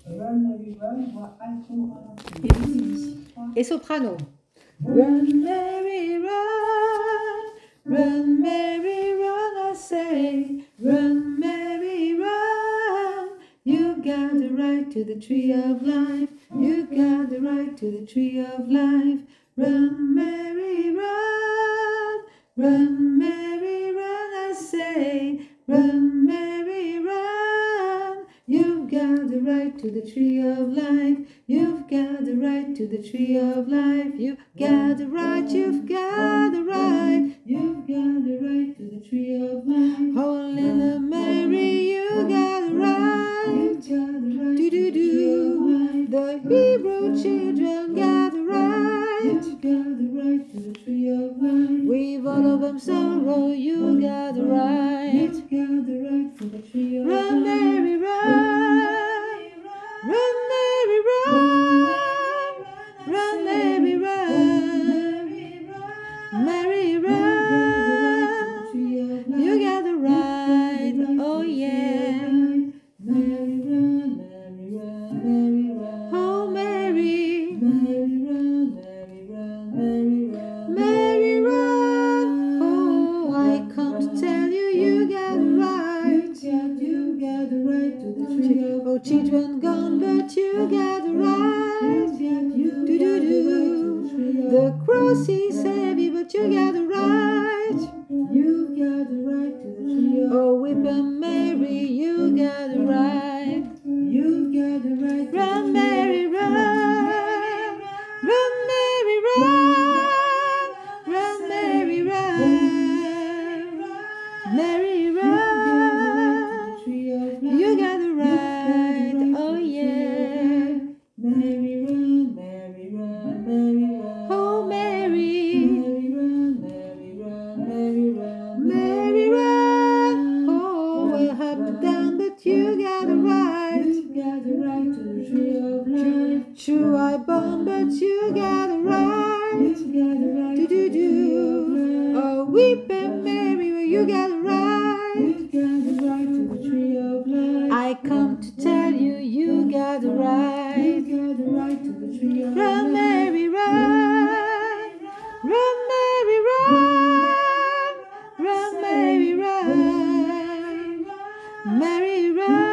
Run, Mary, run, voix alto en entier. Et Lucie. Et soprano. Run, Mary, run. Run, Mary, run, I say. Run, Mary, run. You got the right to the tree of life. You got the right to the tree of life. Run, Mary, run. Run, Mary, run, I say. Run, Mary, run. You've got the right to the tree of life. You've got the right to the tree of life. You've got the right, you've got the right. You've got the right to the tree of life. Oh, little Mary, you got the right. You've got the right to the tree of life. The Hebrew children got the right. You've got the right to the tree of life. We've all of them sorrow. You got the right. You've got the right to the tree of life. Run, Mary, run. Run, Mary, run. Run, Mary, run. Mary, run. You got the right. Oh, yeah. Mary, run, Mary, run, Mary, run. Oh, Mary. Mary, run, Mary, run, Mary, run. Mary, run. Oh, I come to tell you, you got the right. You got the right to the tree of life. Oh, children gone, but you got the right. Do. The cross is heavy, but you got the right. You got the right to the tree of life. Oh, weeping Mary, you got the right. You got the right. Run, Mary, run. Run, Mary, run. Run, Mary, run. Mary, run. You got the right. Oh, yeah. Mary, run, Mary, run, Mary, run. Oh, Mary. Mary, run, Mary, run, Mary, run. Mary, run. Oh, we're up and down, but you got the right. You got the right to the tree of life. True, I bomb, but you got the right. You got the right to do. Oh, weeping Mary, well, you got the right. You got the right to the tree of life. I come to tell you, you got the right. You got the right to the tree of life. Run, Mary, run. Run, Mary, run. Run, Mary, run. Mary, run.